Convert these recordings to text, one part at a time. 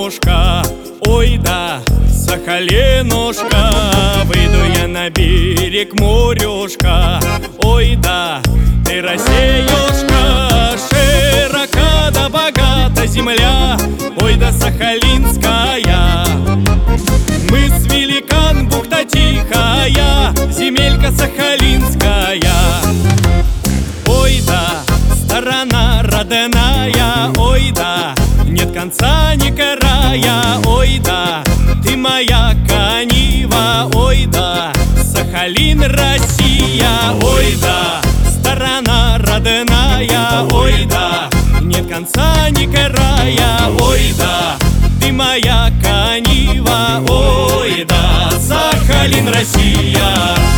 морюшка, ой да, Сахалинушка. Выйду я на берег морюшка, ой да, ты Россиюшка. Широка да богата земля, ой да сахалинская. Мыс великан, бухта тихая, земелька сахалинская. Ой да, сторона родная, ой да, нет конца ни края, ой да, ты моя Канива, ой да, Сахалин, Россия, ой да, сторона родная, ой да, нет конца ни края, ой да, ты моя Канива, ой да, Сахалин, Россия.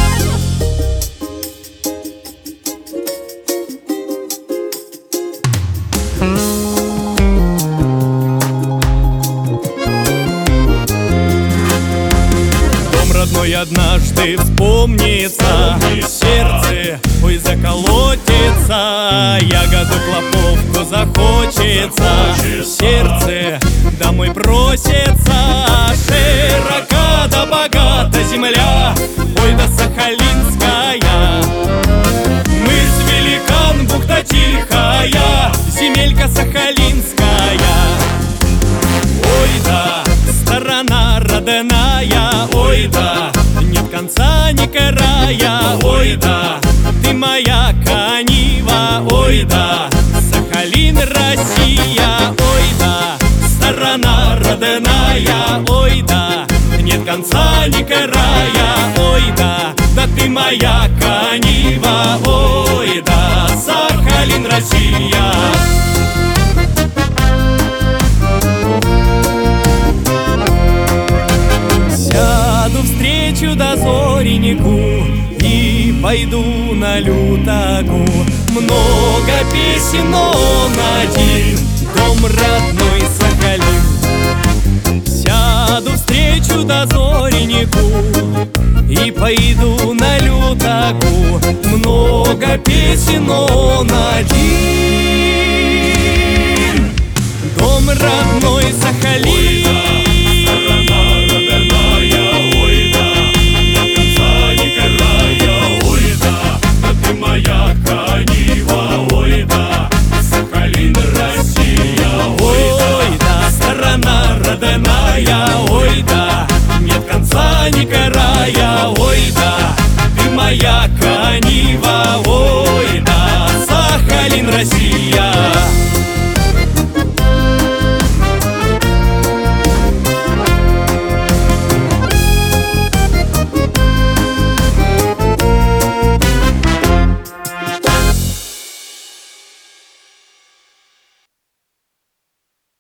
Дом родной однажды вспомнится, сердце, ой, заколотится, ягоду клоповку захочется, сердце домой просится. Широка да богата земля, ой да сахалинская. Мыс великан, бухта тихая, земелька сахалинская. Ой да, сторона родная, ой да, нет конца ни края, ой да, ты моя Канива, ой да, Сахалин, Россия, ой да, сторона родная, ой да, нет конца ни края, ой да, да ты моя Канива, ой да, Сахалин, Россия. Сяду встречу до зоренику и пойду на лютаку. Много песен, он один, дом родной Сахалин. Сяду встречу до зоренику и пойду на лютаку. Много песен, он один, дом родной Сахалин.